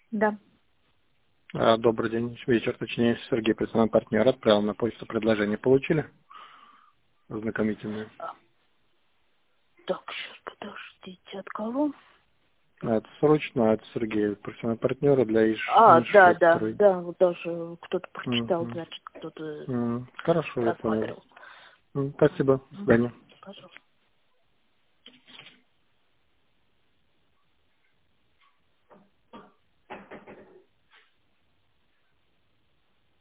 Да. Добрый день, вечер, точнее, Сергей, представитель партнер, отправил на почту предложение. Получили? Ознакомительное. Так, сейчас подождите, от кого? Это срочно, от Сергея, профессионального партнера для Да, ИШ-6. вот даже кто-то прочитал, значит, кто-то Хорошо, я понял. просматривал. Спасибо, до свидания. Пожалуйста.